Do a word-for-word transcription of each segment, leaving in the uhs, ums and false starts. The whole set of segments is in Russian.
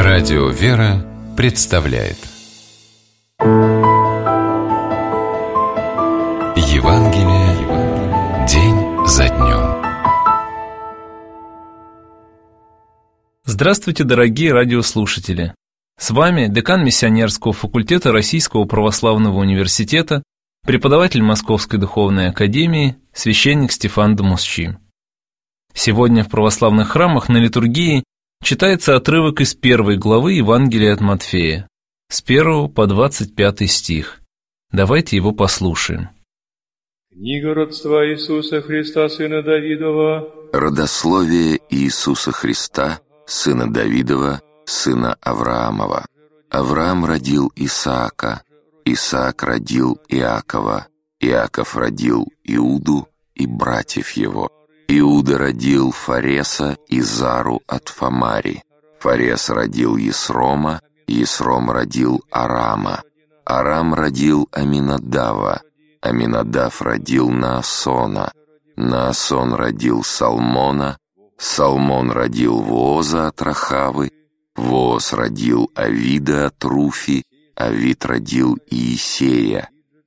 Радио «Вера» представляет Евангелие день за днем. Здравствуйте, дорогие радиослушатели! С вами декан Миссионерского факультета Российского православного университета, преподаватель Московской духовной академии, священник Стефан Дамусчи. Сегодня в православных храмах на литургии читается отрывок из первой главы Евангелия от Матфея, с первого по двадцать пятый стих. Давайте его послушаем. Книга родства Иисуса Христа, сына Давидова. Родословие Иисуса Христа, сына Давидова, сына Авраамова. Авраам родил Исаака, Исаак родил Иакова, Иаков родил Иуду и братьев его. Иуда родил Фареса и Зару от Фамари. Фарес родил Есрома, Есром родил Арама. Арам родил Аминадава, Аминадав родил Наасона. Наасон родил Салмона, Салмон родил Вооза от Рахавы, Вооз родил Авида от Руфи, Авид родил Иисея,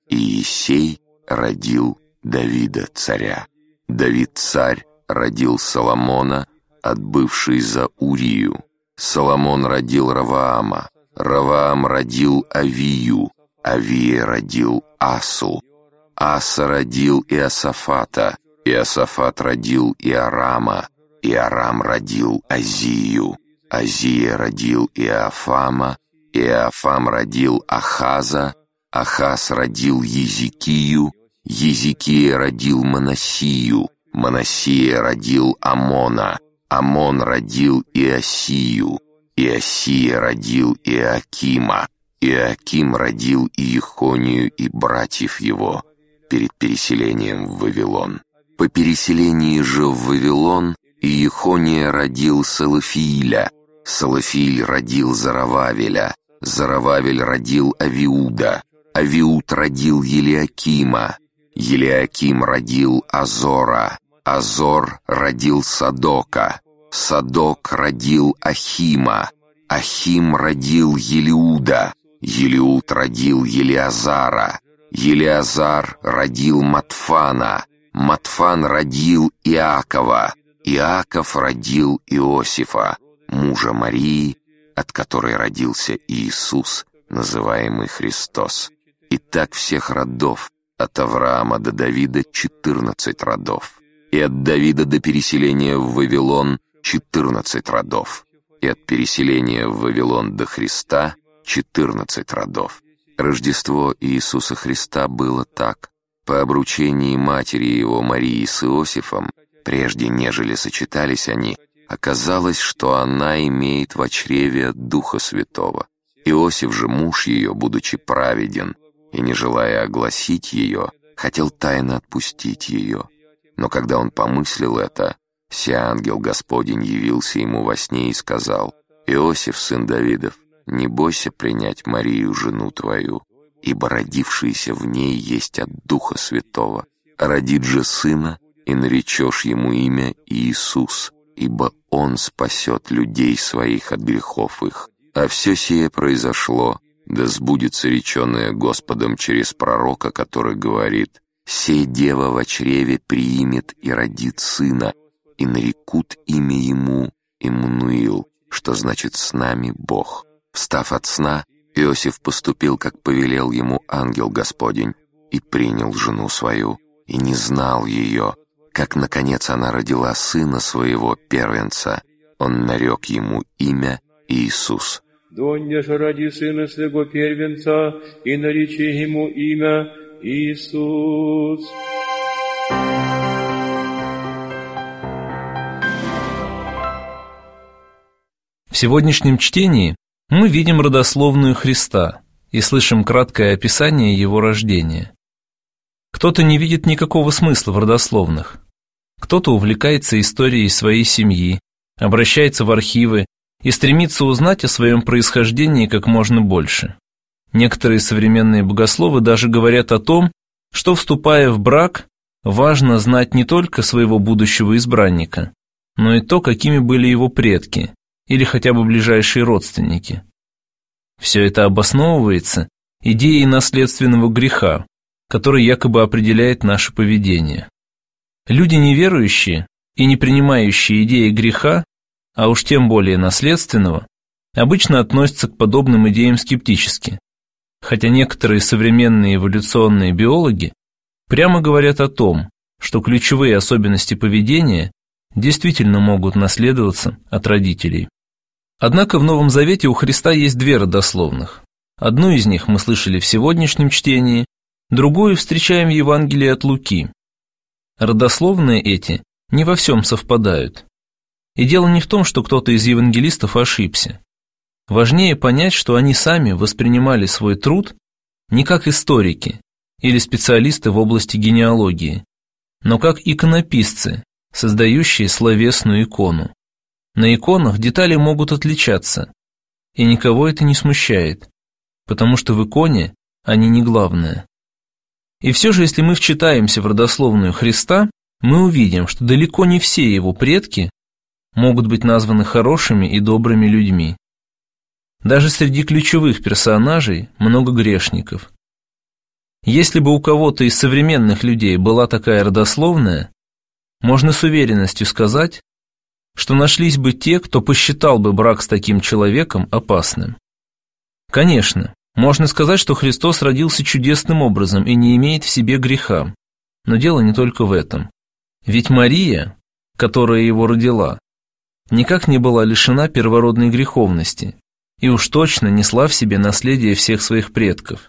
Иисей родил Давида царя. Давид царь родил Соломона, отбывший за Урию. Соломон родил Раваама, Раваам родил Авию, Авия родил Асу. Аса родил Иосафата, Иосафат родил Иорама, Иорам родил Азию, Азия родил Иофама, Иофам родил Ахаза, Ахаз родил Езекию, Езекия родил Манассию, Манассия родил Амона, Амон родил Иосию, Иосия родил Иоакима, Иоаким родил Иехонию и братьев его перед переселением в Вавилон. По переселении же в Вавилон Иехония родил Салафииля, Салафииль родил Зарававеля, Зарававель родил Авиуда, Авиуд родил Елиакима, Елиаким родил Азора, Азор родил Садока, Садок родил Ахима, Ахим родил Елиуда, Елиуд родил Елиазара, Елиазар родил Матфана, Матфан родил Иакова, Иаков родил Иосифа, мужа Марии, от которой родился Иисус, называемый Христос. И так всех родов, от Авраама до Давида четырнадцать родов, и от Давида до переселения в Вавилон четырнадцать родов, и от переселения в Вавилон до Христа четырнадцать родов. Рождество Иисуса Христа было так. По обручении матери его Марии с Иосифом, прежде нежели сочетались они, оказалось, что она имеет в чреве Духа Святого. Иосиф же, муж ее, будучи праведен, и не желая огласить ее, хотел тайно отпустить ее. Но когда он помыслил это, се ангел Господень явился ему во сне и сказал: «Иосиф, сын Давидов, не бойся принять Марию, жену твою, ибо родившийся в ней есть от Духа Святого. Родит же сына, и наречешь ему имя Иисус, ибо он спасет людей своих от грехов их». А все сие произошло, да сбудется реченое Господом через пророка, который говорит: «Сей дева во чреве приимет и родит сына, и нарекут имя ему Иммануил», что значит «с нами Бог». Встав от сна, Иосиф поступил, как повелел ему ангел Господень, и принял жену свою, и не знал ее. Как, наконец, она родила сына своего первенца, он нарек ему имя Иисус. «Донья же роди сына своего первенца, и наречи ему имя Иисус». В сегодняшнем чтении мы видим родословную Христа и слышим краткое описание его рождения. Кто-то не видит никакого смысла в родословных, кто-то увлекается историей своей семьи, обращается в архивы и стремится узнать о своем происхождении как можно больше. Некоторые современные богословы даже говорят о том, что, вступая в брак, важно знать не только своего будущего избранника, но и то, какими были его предки, или хотя бы ближайшие родственники. Все это обосновывается идеей наследственного греха, который якобы определяет наше поведение. Люди неверующие и не принимающие идеи греха, а уж тем более наследственного, обычно относятся к подобным идеям скептически, хотя некоторые современные эволюционные биологи прямо говорят о том, что ключевые особенности поведения действительно могут наследоваться от родителей. Однако в Новом Завете у Христа есть две родословных. Одну из них мы слышали в сегодняшнем чтении, другую встречаем в Евангелии от Луки. Родословные эти не во всем совпадают. И дело не в том, что кто-то из евангелистов ошибся. Важнее понять, что они сами воспринимали свой труд не как историки или специалисты в области генеалогии, но как иконописцы, создающие словесную икону. На иконах детали могут отличаться, и никого это не смущает, потому что в иконе они не главное. И все же, если мы вчитаемся в родословную Христа, мы увидим, что далеко не все его предки могут быть названы хорошими и добрыми людьми. Даже среди ключевых персонажей много грешников. Если бы у кого-то из современных людей была такая родословная, можно с уверенностью сказать, что нашлись бы те, кто посчитал бы брак с таким человеком опасным. Конечно, можно сказать, что Христос родился чудесным образом и не имеет в себе греха, но дело не только в этом. Ведь Мария, которая его родила, никак не была лишена первородной греховности и уж точно несла в себе наследие всех своих предков.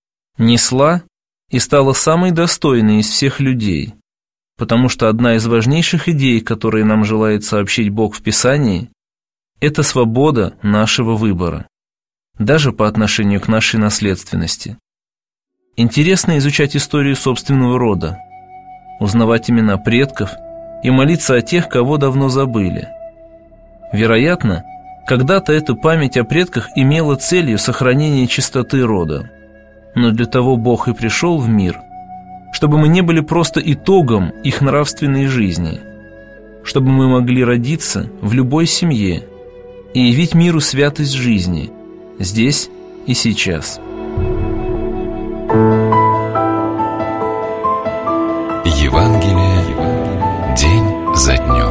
Несла и стала самой достойной из всех людей, потому что одна из важнейших идей, которые нам желает сообщить Бог в Писании, это свобода нашего выбора, даже по отношению к нашей наследственности. Интересно изучать историю собственного рода, узнавать имена предков и молиться о тех, кого давно забыли. Вероятно, когда-то эта память о предках имела целью сохранение чистоты рода, но для того Бог и пришел в мир, чтобы мы не были просто итогом их нравственной жизни, чтобы мы могли родиться в любой семье и явить миру святость жизни, здесь и сейчас. Евангелие день за днем.